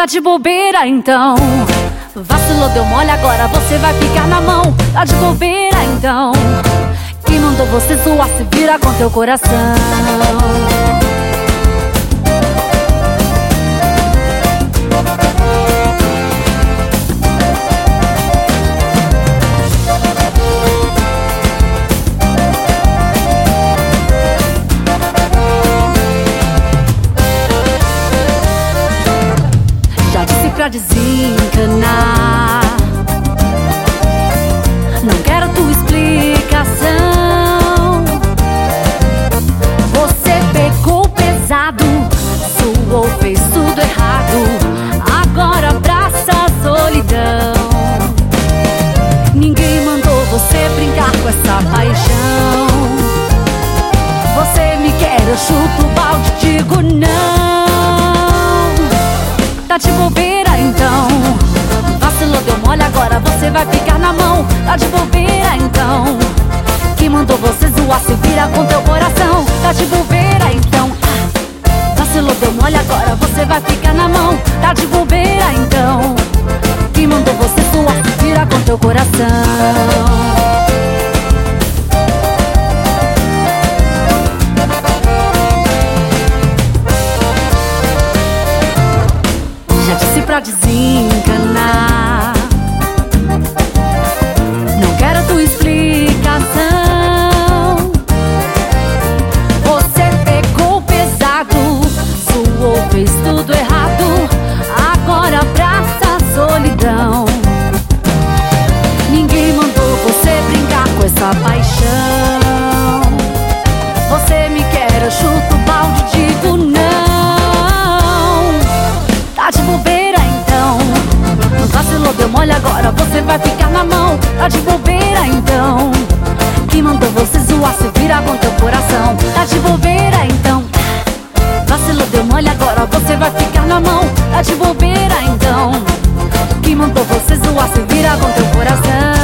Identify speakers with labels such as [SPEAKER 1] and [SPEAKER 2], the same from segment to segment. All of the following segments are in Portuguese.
[SPEAKER 1] Tá de bobeira então. Vacilou, deu mole, agora você vai ficar na mão. Tá de bobeira então. Quem mandou você zoar se vira com teu coração. Pra desencanar, não quero tua explicação. Você pegou pesado, suou, fez tudo errado. Agora abraça a solidão. Ninguém mandou você brincar com essa paixão. Você me quer, eu chuto o balde, digo não. Tá de bobeira então. Vacilou, deu mole, agora você vai ficar na mão. Tá de bobeira então. Quem mandou você zoar se vira com teu coração. Tá de bobeira então. Vacilou, deu mole, agora você vai ficar na mão. Tá de bobeira então. Quem mandou você zoar se vira com teu coração. Pra desencanar, não quero tua explicação. Você pegou pesado, suou, fez tudo errado. Agora abraça a solidão. Ninguém mandou você brincar com essa paixão. Você me quer, eu chuto o balde, digo não. Tá de bobeira. Vacilou, deu mole, agora você vai ficar na mão. Tá de bobeira então. Quem mandou você zoar se vira com teu coração. Tá de bobeira então. Vacilou, deu mole, agora você vai ficar na mão. Tá de bobeira então. Quem mandou você zoar se vira com teu coração.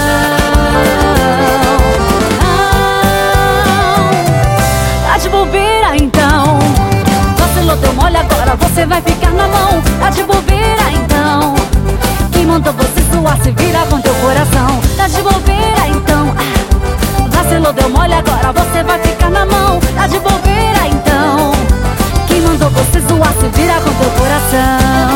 [SPEAKER 1] Tá de bobeira então. Vacilou, deu mole, agora você vai ficar na mão. Tá de bobeira então. Mandou você zoar, se vira com teu coração. Tá de bobeira então. Vacilou, deu mole, agora você vai ficar na mão. Tá de bobeira então. Quem mandou você zoar, se vira com teu coração.